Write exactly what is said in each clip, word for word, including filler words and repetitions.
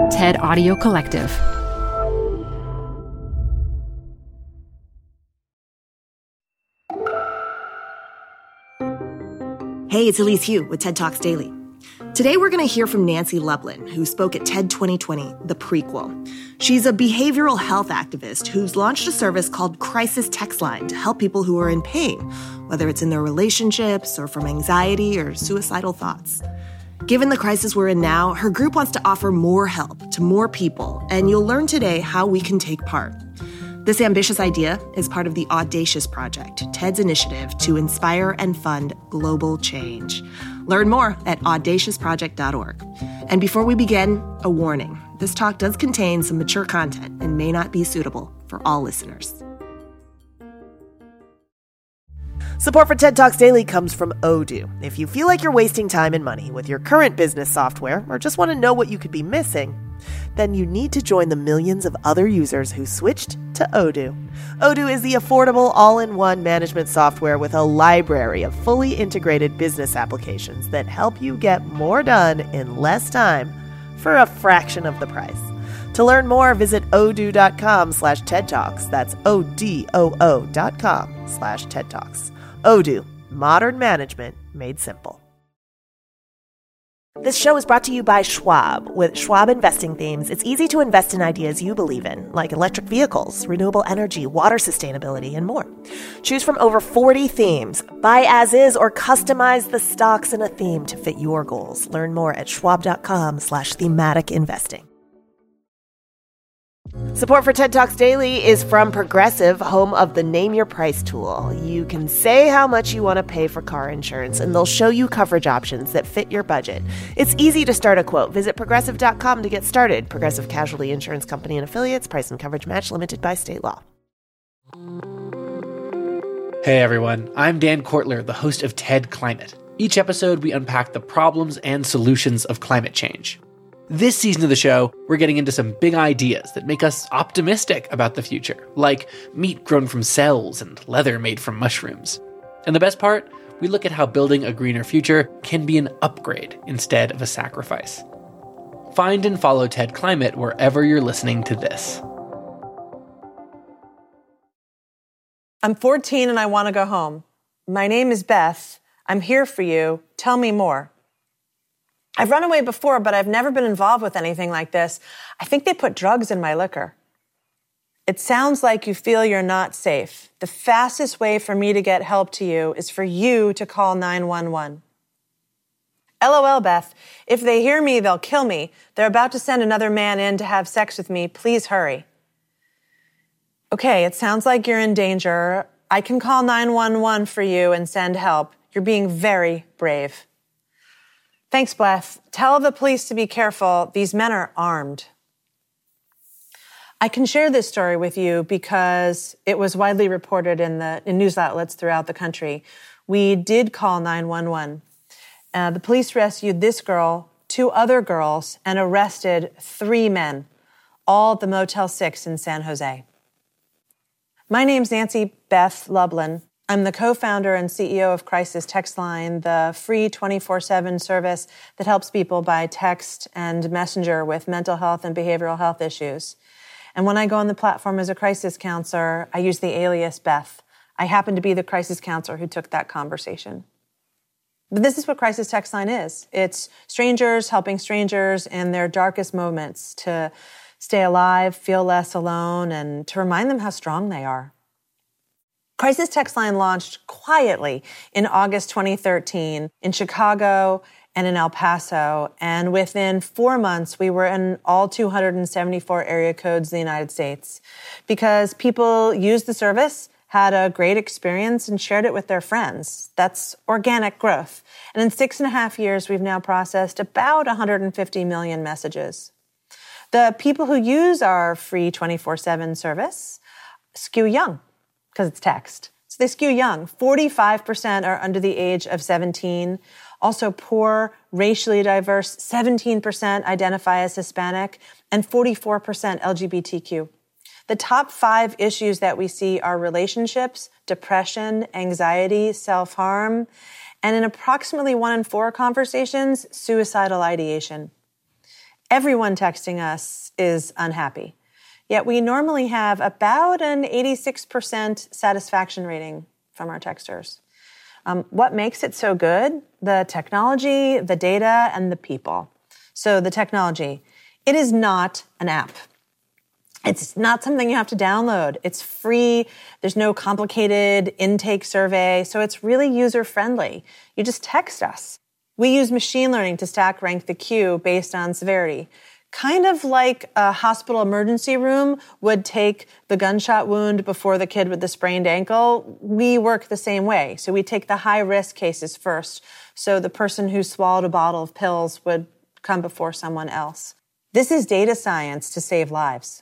TED Audio Collective. Hey, it's Elise Hu with TED Talks Daily. Today we're going to hear from Nancy Lublin, who spoke at TED twenty twenty, the prequel. She's a behavioral health activist who's launched a service called Crisis Text Line to help people who are in pain, whether it's in their relationships or from anxiety or suicidal thoughts. Given the crisis we're in now, her group wants to offer more help to more people, and you'll learn today how we can take part. This ambitious idea is part of the Audacious Project, TED's initiative to inspire and fund global change. Learn more at audacious project dot org. And before we begin, a warning. This talk does contain some mature content and may not be suitable for all listeners. Support for TED Talks Daily comes from Odoo. If you feel like you're wasting time and money with your current business software or just want to know what you could be missing, then you need to join the millions of other users who switched to Odoo. Odoo is the affordable all-in-one management software with a library of fully integrated business applications that help you get more done in less time for a fraction of the price. To learn more, visit odoo.com slash TED Talks. That's O-D-O-O dot com slash TED Talks. Odoo, modern management made simple. This show is brought to you by Schwab. With Schwab investing themes, it's easy to invest in ideas you believe in, like electric vehicles, renewable energy, water sustainability, and more. Choose from over forty themes. Buy as is or customize the stocks in a theme to fit your goals. Learn more at schwab.com slash thematic investing. Support for TED Talks Daily is from Progressive, home of the Name Your Price tool. You can say how much you want to pay for car insurance, and they'll show you coverage options that fit your budget. It's easy to start a quote. Visit progressive dot com to get started. Progressive Casualty Insurance Company and Affiliates. Price and coverage match limited by state law. Hey everyone, I'm Dan Kortler, the host of TED Climate. Each episode, we unpack the problems and solutions of climate change. This season of the show, we're getting into some big ideas that make us optimistic about the future, like meat grown from cells and leather made from mushrooms. And the best part, we look at how building a greener future can be an upgrade instead of a sacrifice. Find and follow TED Climate wherever you're listening to this. I'm fourteen and I want to go home. My name is Beth. I'm here for you. Tell me more. I've run away before, but I've never been involved with anything like this. I think they put drugs in my liquor. It sounds like you feel you're not safe. The fastest way for me to get help to you is for you to call nine one one. LOL, Beth. If they hear me, they'll kill me. They're about to send another man in to have sex with me. Please hurry. Okay, it sounds like you're in danger. I can call nine one one for you and send help. You're being very brave. Thanks, Beth. Tell the police to be careful. These men are armed. I can share this story with you because it was widely reported in the in news outlets throughout the country. We did call nine one one. Uh, the police rescued this girl, two other girls, and arrested three men, all at the Motel six in San Jose. My name's Nancy Beth Lublin. I'm the co-founder and C E O of Crisis Text Line, the free twenty-four seven service that helps people by text and messenger with mental health and behavioral health issues. And when I go on the platform as a crisis counselor, I use the alias Beth. I happen to be the crisis counselor who took that conversation. But this is what Crisis Text Line is. It's strangers helping strangers in their darkest moments to stay alive, feel less alone, and to remind them how strong they are. Crisis Text Line launched quietly in August twenty thirteen in Chicago and in El Paso, and within four months, we were in all two hundred seventy-four area codes in the United States because people used the service, had a great experience, and shared it with their friends. That's organic growth. And in six and a half years, we've now processed about one hundred fifty million messages. The people who use our free twenty-four seven service skew young, because it's text. So they skew young. forty-five percent are under the age of seventeen. Also poor, racially diverse, seventeen percent identify as Hispanic, and forty-four percent L G B T Q. The top five issues that we see are relationships, depression, anxiety, self-harm, and in approximately one in four conversations, suicidal ideation. Everyone texting us is unhappy. Yet we normally have about an eighty-six percent satisfaction rating from our texters. Um, what makes it so good? The technology, the data, and the people. So the technology, it is not an app. It's not something you have to download. It's free. There's no complicated intake survey. So it's really user-friendly. You just text us. We use machine learning to stack rank the queue based on severity. Kind of like a hospital emergency room would take the gunshot wound before the kid with the sprained ankle. We work the same way. So we take the high-risk cases first. So the person who swallowed a bottle of pills would come before someone else. This is data science to save lives.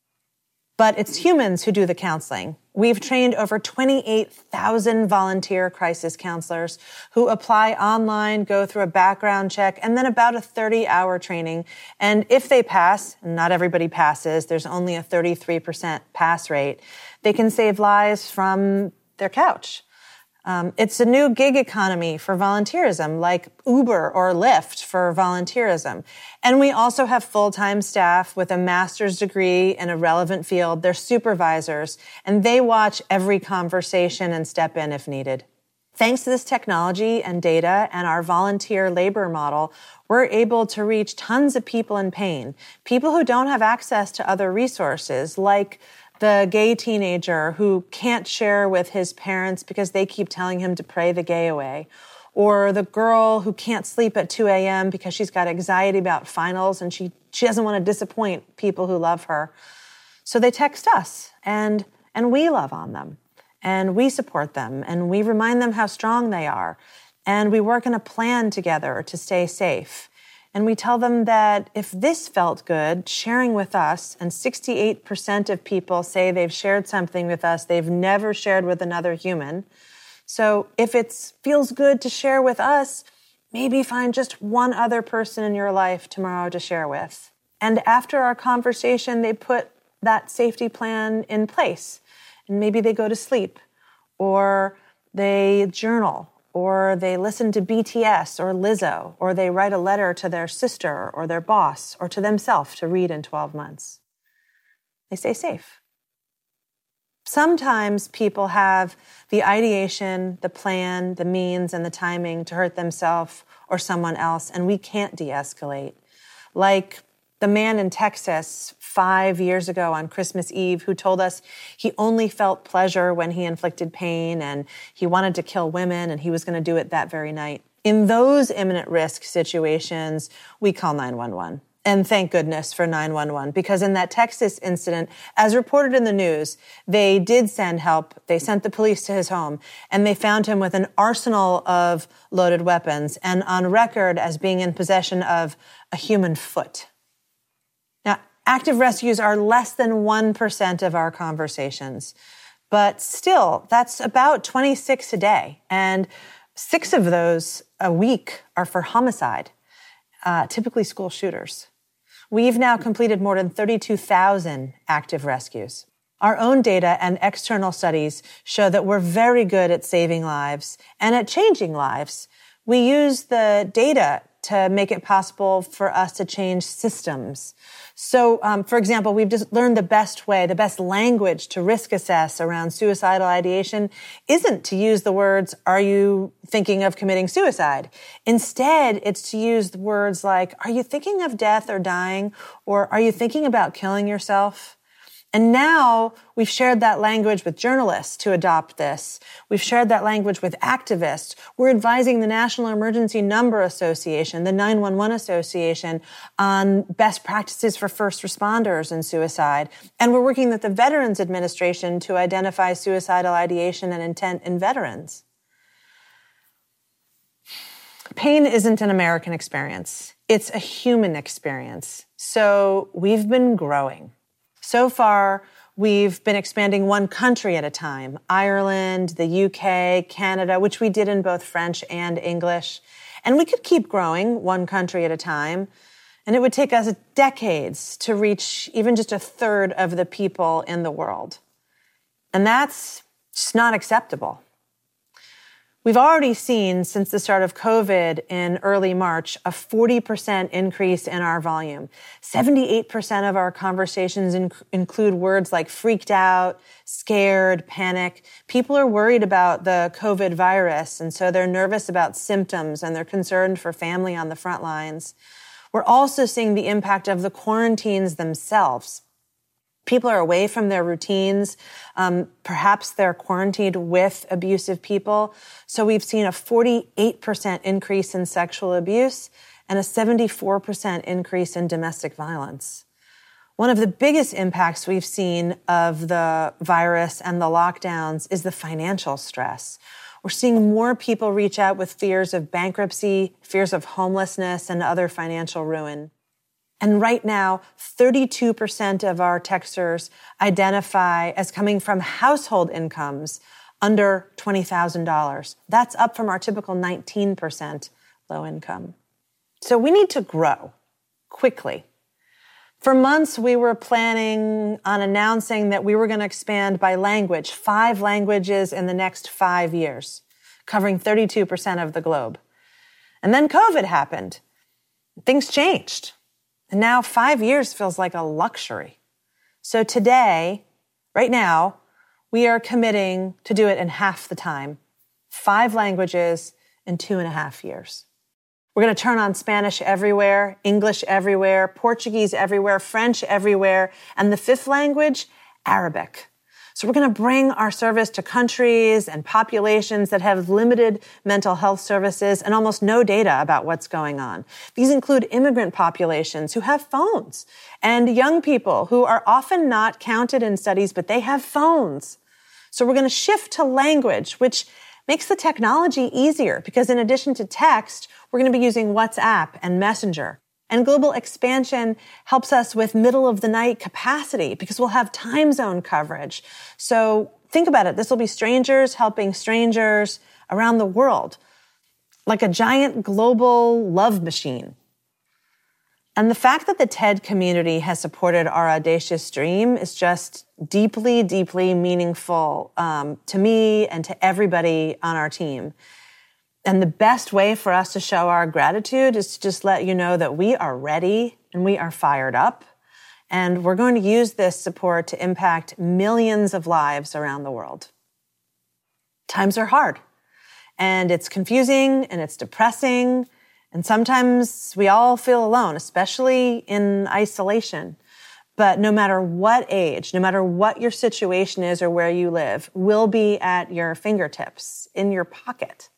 But it's humans who do the counseling. We've trained over twenty-eight thousand volunteer crisis counselors who apply online, go through a background check, and then about a thirty-hour training. And if they pass, and not everybody passes, there's only a thirty-three percent pass rate, they can save lives from their couch. Um, it's a new gig economy for volunteerism, like Uber or Lyft for volunteerism. And we also have full-time staff with a master's degree in a relevant field. They're supervisors, and they watch every conversation and step in if needed. Thanks to this technology and data and our volunteer labor model, we're able to reach tons of people in pain, people who don't have access to other resources, like the gay teenager who can't share with his parents because they keep telling him to pray the gay away, or the girl who can't sleep at two a.m. because she's got anxiety about finals and she, she doesn't want to disappoint people who love her. So they text us, and, and we love on them, and we support them, and we remind them how strong they are, and we work in a plan together to stay safe. And we tell them that if this felt good, sharing with us, and sixty-eight percent of people say they've shared something with us they've never shared with another human. So if it feels good to share with us, maybe find just one other person in your life tomorrow to share with. And after our conversation, they put that safety plan in place. And maybe they go to sleep, or they journal, or they listen to B T S or Lizzo, or they write a letter to their sister or their boss or to themselves to read in twelve months. They stay safe. Sometimes people have the ideation, the plan, the means, and the timing to hurt themselves or someone else, and we can't de-escalate. Like the man in Texas five years ago on Christmas Eve who told us he only felt pleasure when he inflicted pain and he wanted to kill women and he was going to do it that very night. In those imminent risk situations, we call nine one one. And thank goodness for nine one one, because in that Texas incident, as reported in the news, they did send help. They sent the police to his home, and they found him with an arsenal of loaded weapons and on record as being in possession of a human foot. Now, active rescues are less than one percent of our conversations, but still, that's about twenty-six a day, and six of those a week are for homicide, uh, typically school shooters. We've now completed more than thirty-two thousand active rescues. Our own data and external studies show that we're very good at saving lives and at changing lives. We use the data to make it possible for us to change systems. So, um, for example, we've just learned the best way, the best language to risk assess around suicidal ideation isn't to use the words, "Are you thinking of committing suicide?" Instead, it's to use the words like, "Are you thinking of death or dying?" or "Are you thinking about killing yourself?" And now we've shared that language with journalists to adopt this. We've shared that language with activists. We're advising the National Emergency Number Association, the nine one one Association, on best practices for first responders in suicide. And we're working with the Veterans Administration to identify suicidal ideation and intent in veterans. Pain isn't an American experience. It's a human experience. So we've been growing. So far, we've been expanding one country at a time, Ireland, the U K, Canada, which we did in both French and English. And we could keep growing one country at a time, and it would take us decades to reach even just a third of the people in the world. And that's just not acceptable. We've already seen since the start of COVID in early March a forty percent increase in our volume. seventy-eight percent of our conversations inc- include words like freaked out, scared, panic. People are worried about the COVID virus, and so they're nervous about symptoms and they're concerned for family on the front lines. We're also seeing the impact of the quarantines themselves. People are away from their routines. Um, perhaps they're quarantined with abusive people. So we've seen a forty-eight percent increase in sexual abuse and a seventy-four percent increase in domestic violence. One of the biggest impacts we've seen of the virus and the lockdowns is the financial stress. We're seeing more people reach out with fears of bankruptcy, fears of homelessness, and other financial ruin. And right now, thirty-two percent of our texters identify as coming from household incomes under twenty thousand dollars. That's up from our typical nineteen percent low income. So we need to grow quickly. For months, we were planning on announcing that we were going to expand by language, five languages in the next five years, covering thirty-two percent of the globe. And then COVID happened. Things changed. And now five years feels like a luxury. So today, right now, we are committing to do it in half the time, five languages in two and a half years. We're going to turn on Spanish everywhere, English everywhere, Portuguese everywhere, French everywhere, and the fifth language, Arabic. So we're going to bring our service to countries and populations that have limited mental health services and almost no data about what's going on. These include immigrant populations who have phones and young people who are often not counted in studies, but they have phones. So we're going to shift to language, which makes the technology easier because in addition to text, we're going to be using WhatsApp and Messenger. And global expansion helps us with middle of the night capacity because we'll have time zone coverage. So think about it. This will be strangers helping strangers around the world, like a giant global love machine. And the fact that the TED community has supported our audacious dream is just deeply, deeply meaningful um, to me and to everybody on our team. And the best way for us to show our gratitude is to just let you know that we are ready and we are fired up. And we're going to use this support to impact millions of lives around the world. Times are hard. And it's confusing and it's depressing. And sometimes we all feel alone, especially in isolation. But no matter what age, no matter what your situation is or where you live, we'll be at your fingertips, in your pocket.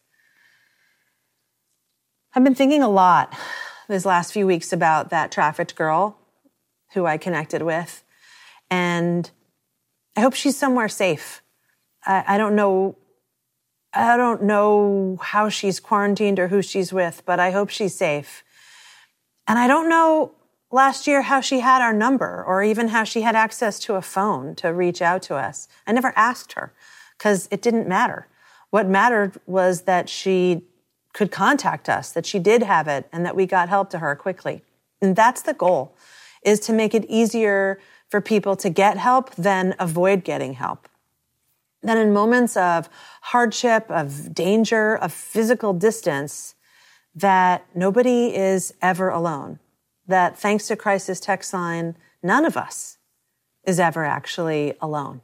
I've been thinking a lot these last few weeks about that trafficked girl who I connected with, and I hope she's somewhere safe. I, I don't know, I don't know how she's quarantined or who she's with, but I hope she's safe. And I don't know last year how she had our number or even how she had access to a phone to reach out to us. I never asked her because it didn't matter. What mattered was that she could contact us, that she did have it, and that we got help to her quickly. And that's the goal, is to make it easier for people to get help than avoid getting help. Then in moments of hardship, of danger, of physical distance, that nobody is ever alone. That thanks to Crisis Text Line, none of us is ever actually alone.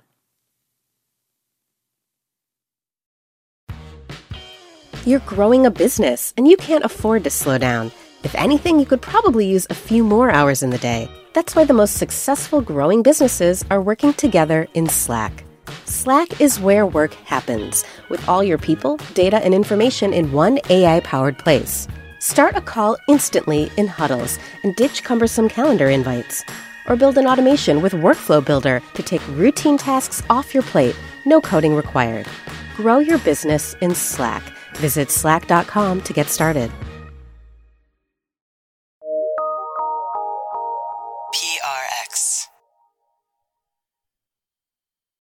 You're growing a business, and you can't afford to slow down. If anything, you could probably use a few more hours in the day. That's why the most successful growing businesses are working together in Slack. Slack is where work happens, with all your people, data, and information in one A I-powered place. Start a call instantly in huddles and ditch cumbersome calendar invites. Or build an automation with Workflow Builder to take routine tasks off your plate, no coding required. Grow your business in Slack. Visit slack dot com to get started.